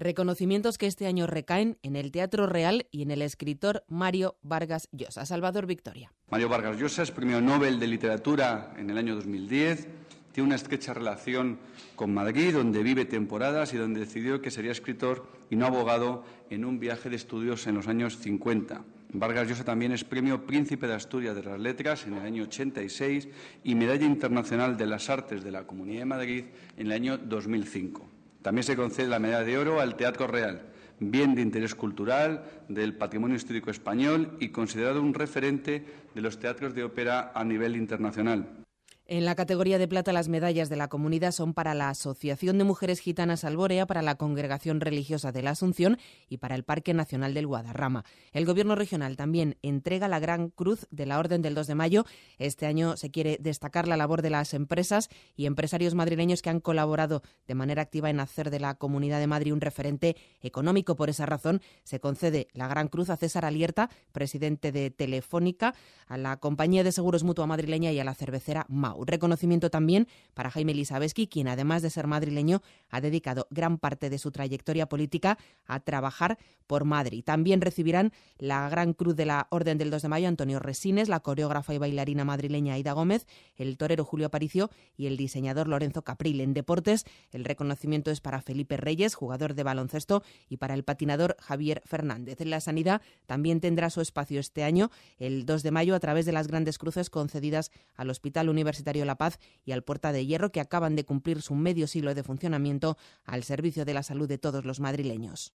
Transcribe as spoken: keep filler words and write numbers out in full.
Reconocimientos que este año recaen en el Teatro Real y en el escritor Mario Vargas Llosa. Salvador Victoria. Mario Vargas Llosa es premio Nobel de Literatura en el año dos mil diez. Tiene una estrecha relación con Madrid, donde vive temporadas y donde decidió que sería escritor y no abogado en un viaje de estudios en los años cincuenta. Vargas Llosa también es premio Príncipe de Asturias de las Letras en el año ochenta y seis y Medalla Internacional de las Artes de la Comunidad de Madrid en el año dos mil cinco. También se concede la Medalla de Oro al Teatro Real, bien de interés cultural del patrimonio histórico español y considerado un referente de los teatros de ópera a nivel internacional. En la categoría de plata, las medallas de la comunidad son para la Asociación de Mujeres Gitanas Alborea, para la Congregación Religiosa de la Asunción y para el Parque Nacional del Guadarrama. El Gobierno regional también entrega la Gran Cruz de la Orden del dos de mayo. Este año se quiere destacar la labor de las empresas y empresarios madrileños que han colaborado de manera activa en hacer de la Comunidad de Madrid un referente económico. Por esa razón, se concede la Gran Cruz a César Alierta, presidente de Telefónica, a la Compañía de Seguros Mutua Madrileña y a la cervecera Mau. Reconocimiento también para Jaime Lisabeski, quien además de ser madrileño ha dedicado gran parte de su trayectoria política a trabajar por Madrid. También recibirán la Gran Cruz de la Orden del dos de mayo Antonio Resines, la coreógrafa y bailarina madrileña Aida Gómez, el torero Julio Aparicio y el diseñador Lorenzo Capril. En deportes, el reconocimiento es para Felipe Reyes, jugador de baloncesto, y para el patinador Javier Fernández. En la sanidad también tendrá su espacio este año, el dos de mayo, a través de las grandes cruces concedidas al Hospital Universitario La Paz y al Puerta de Hierro, que acaban de cumplir su medio siglo de funcionamiento al servicio de la salud de todos los madrileños.